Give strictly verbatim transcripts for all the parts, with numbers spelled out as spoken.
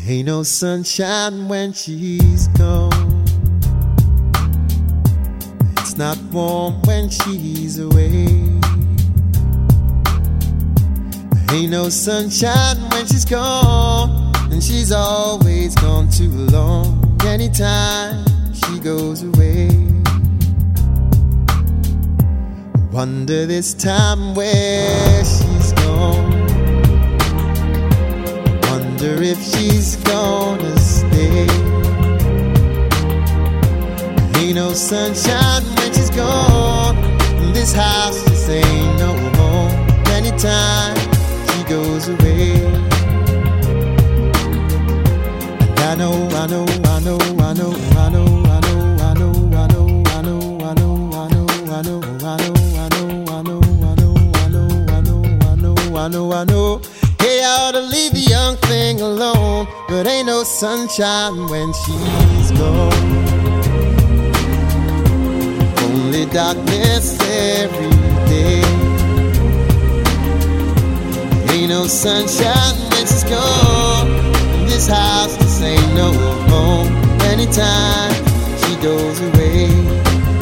Ain't no sunshine when she's gone. It's not warm when she's away. Ain't no sunshine when she's gone, and she's always gone too long. Anytime she goes away, wonder this time where she's gone. Wonder if she's gonna stay. Ain't no sunshine when she's gone. This house just ain't no more. Anytime she goes away, and I know, I know, I know, I know, I know, I know, I know, I know, I know, I know, I know, I know, I know, I know, I know, I know, I know, I know, I know, I know. Hey, I ought to leave the young thing alone, but ain't no sunshine when she's gone. Only darkness every day. Ain't no sunshine when she's gone. This house just ain't no home. Anytime she goes away.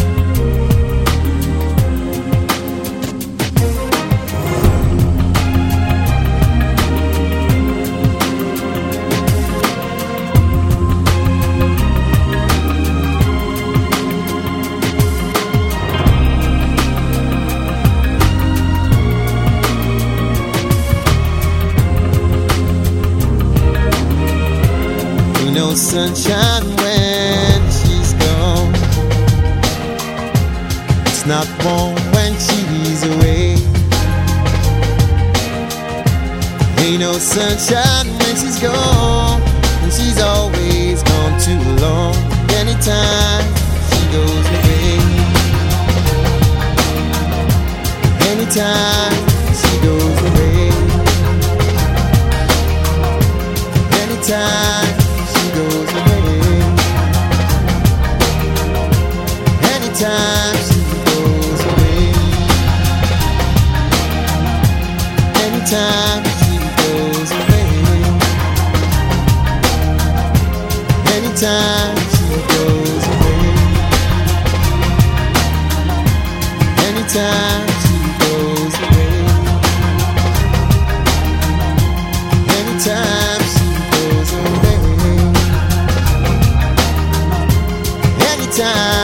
No sunshine when she's gone. It's not warm when she's away. Ain't no sunshine when she's gone, and she's always gone too long. Anytime she goes away, anytime she goes away, anytime goes away. Anytime she goes away. Anytime she goes away. Anytime she goes away. Anytime she goes away. Anytime she goes away. Anytime